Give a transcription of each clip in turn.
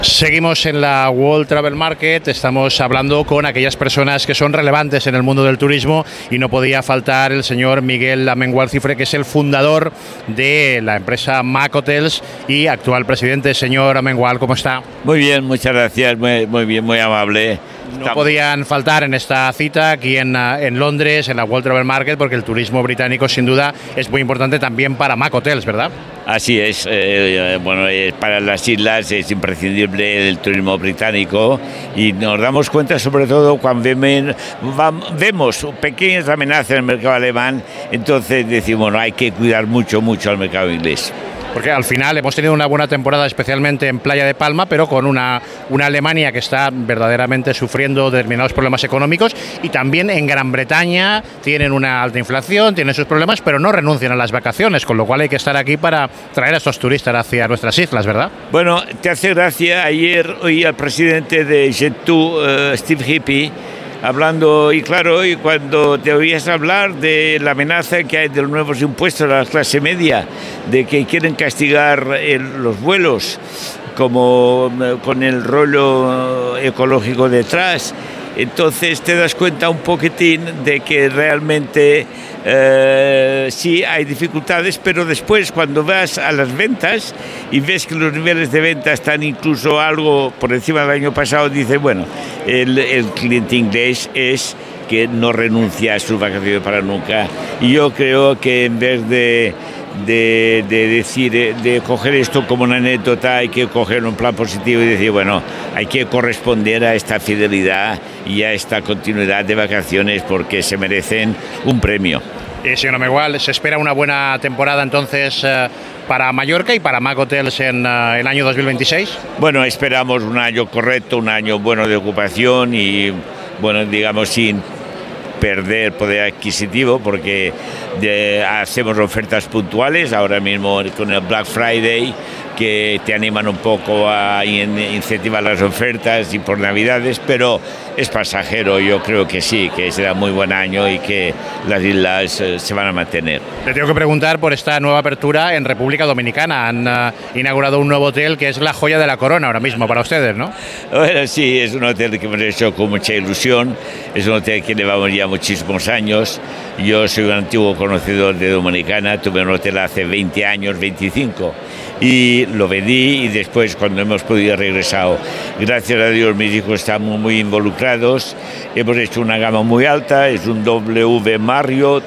Seguimos en la World Travel Market, estamos hablando con aquellas personas que son relevantes en el mundo del turismo y no podía faltar el señor Miguel Amengual Cifre, que es el fundador de la empresa Mac Hotels y actual presidente. Señor Amengual, ¿cómo está? Muy bien, muchas gracias, muy bien, muy amable. No podían faltar en esta cita aquí en Londres, en la World Travel Market, porque el turismo británico sin duda es muy importante también para Mac Hotels, ¿verdad? Así es, para las islas es imprescindible el turismo británico y nos damos cuenta sobre todo cuando vemos pequeñas amenazas en el mercado alemán, entonces decimos, bueno, hay que cuidar mucho al mercado inglés. Porque al final hemos tenido una buena temporada, especialmente en Playa de Palma, pero con una Alemania que está verdaderamente sufriendo determinados problemas económicos, y también en Gran Bretaña tienen una alta inflación, tienen sus problemas, pero no renuncian a las vacaciones, con lo cual hay que estar aquí para traer a estos turistas hacia nuestras islas, ¿verdad? Bueno, te hace gracia, ayer oí al presidente de Jet2, Steve Hippie, hablando, y claro, y cuando te oías hablar de la amenaza que hay de los nuevos impuestos a la clase media, de que quieren castigar los vuelos, como con el rollo ecológico detrás, entonces te das cuenta un poquitín de que realmente sí hay dificultades, pero después cuando vas a las ventas y ves que los niveles de venta están incluso algo por encima del año pasado, dices, bueno, el cliente inglés es que no renuncia a sus vacaciones para nunca. Y yo creo que en vez de coger esto como una anécdota, hay que coger un plan positivo y decir, bueno, hay que corresponder a esta fidelidad y a esta continuidad de vacaciones porque se merecen un premio. Señor Amengual, ¿se espera una buena temporada entonces para Mallorca y para Mac Hotels en el año 2026? Bueno, esperamos un año correcto, un año bueno de ocupación y, bueno, digamos, sin perder poder adquisitivo, porque hacemos ofertas puntuales ahora mismo con el Black Friday, que te animan un poco a incentivar las ofertas, y por Navidades, pero es pasajero. Yo creo que sí, que será muy buen año y que las islas se van a mantener. Le tengo que preguntar por esta nueva apertura en República Dominicana. Han inaugurado un nuevo hotel que es la joya de la corona ahora mismo para ustedes, ¿no? Bueno, sí, es un hotel que hemos hecho con mucha ilusión, es un hotel que llevamos ya muchísimos años. Yo soy un antiguo conocedor de Dominicana, tuve un hotel hace 20 años, 25, y lo vendí, y después cuando hemos podido regresar, gracias a Dios mis hijos están muy involucrados, hemos hecho una gama muy alta, es un W Marriott,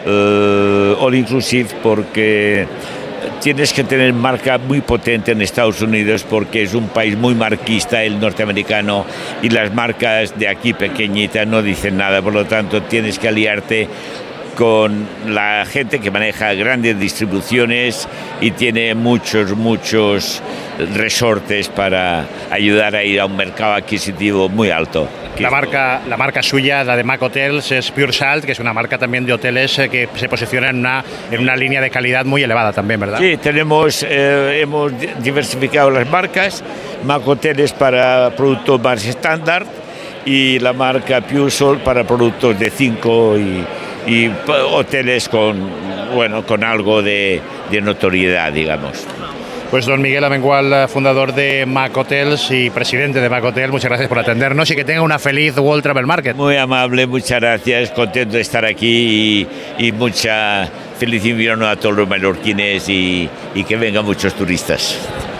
all inclusive, porque tienes que tener marca muy potente en Estados Unidos porque es un país muy marquista el norteamericano, y las marcas de aquí pequeñitas no dicen nada, por lo tanto tienes que aliarte con la gente que maneja grandes distribuciones y tiene muchos resortes para ayudar a ir a un mercado adquisitivo muy alto. La marca suya, la de Mac Hotels, es Pure Salt, que es una marca también de hoteles que se posiciona en una línea de calidad muy elevada también, ¿verdad? Sí, hemos diversificado las marcas. Mac Hotels para productos más estándar y la marca Pure Salt para productos de 5 y hoteles con algo de notoriedad, digamos. Pues don Miguel Amengual, fundador de Mac Hotels y presidente de Mac Hotels, muchas gracias por atendernos y que tenga una feliz World Travel Market. Muy amable, muchas gracias, contento de estar aquí y mucha feliz invierno a todos los mallorquines y que vengan muchos turistas.